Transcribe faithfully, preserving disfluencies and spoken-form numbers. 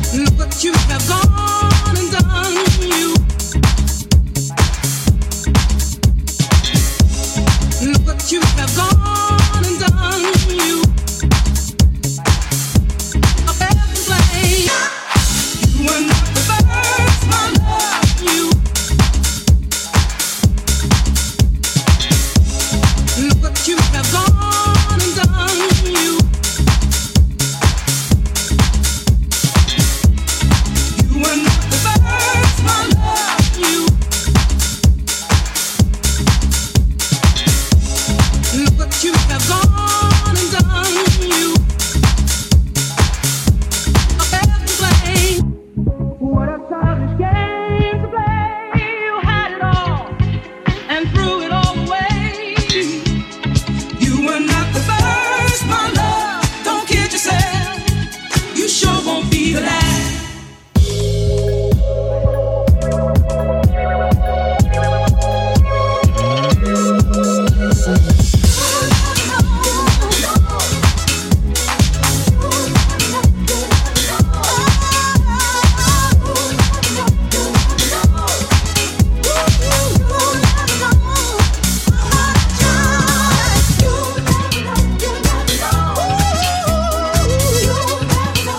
Look what you have gone and done. You look what you have gone and done. You a bad flame. You were not the first, my love. You look what you have gone and done. You you were not the first, my love. You look what you have gone and done. You a bad flame. What a childish game to play. You had it all and threw it all away. You were not the first, my love. Don't kid yourself. You sure won't be the last.